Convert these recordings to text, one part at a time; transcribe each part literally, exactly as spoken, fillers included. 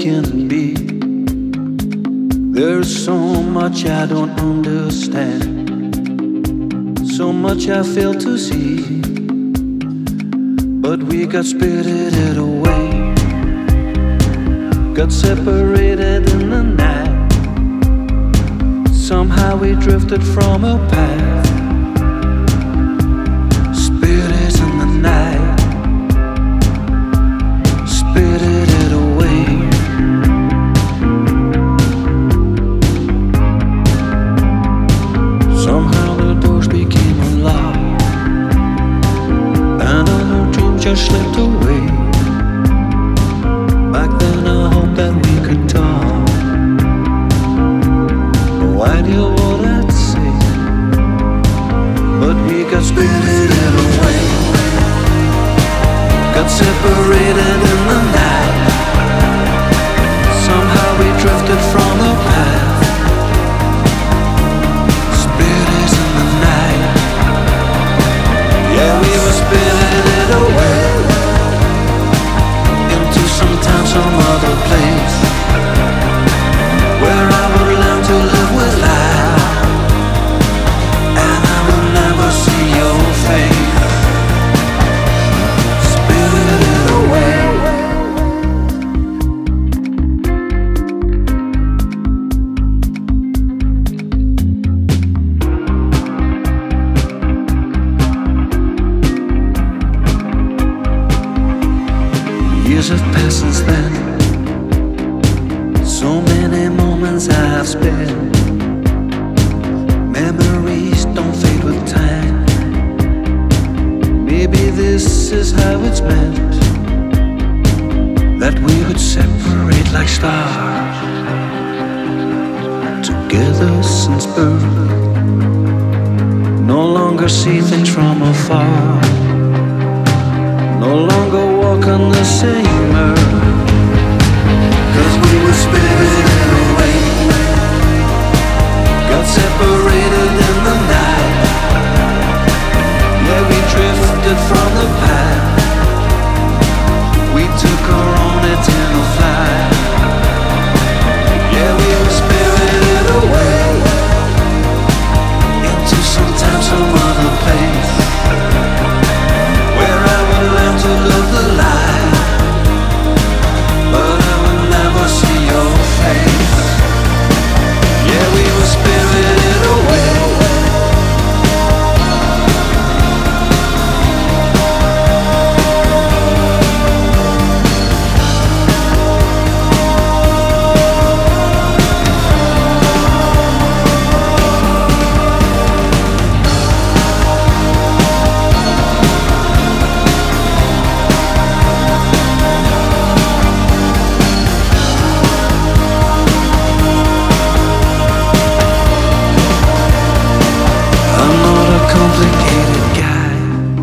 can be. There's so much I don't understand, so much I fail to see, but we got spirited away, got separated in the night. Somehow we drifted from a path, spirits in the night, spirited away. Somehow the doors became unlocked, and other dreams just slipped away. Back then I hoped that we could talk, no idea what I'd say, but we got spirited away, got separated in the night. Somehow we drifted from the path, spirits in the night. Yeah, we were spirited away into some time, some other place, where I would learn to live with life, and I will never see your face. Spirited away. Years have passed since then, so many moments I have spent. Memories don't fade with time. Maybe this is how it's meant, that we would separate like stars, together since birth. No longer see things from afar, no longer walk on the same earth, 'cause we were spirited away, got separated in the night. Yeah, we drifted from the path, we took our own eternal flight. Yeah, we were spirited away into some time, some other place, where I would learn to love the light, but I would never see your face. Yeah, we were spirited away. Complicated guy,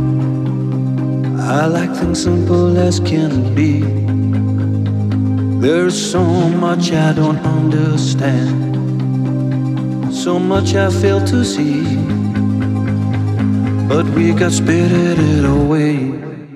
I like things simple as can be. There's so much I don't understand, so much I fail to see, but we got spirited away.